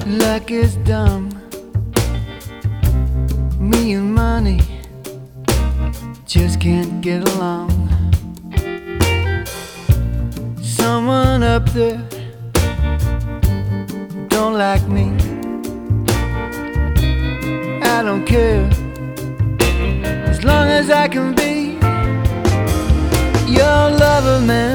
Luck is dumb. Me and money just can't get along. Someone up there don't like me. I don't care, as long as I can be your lover, man.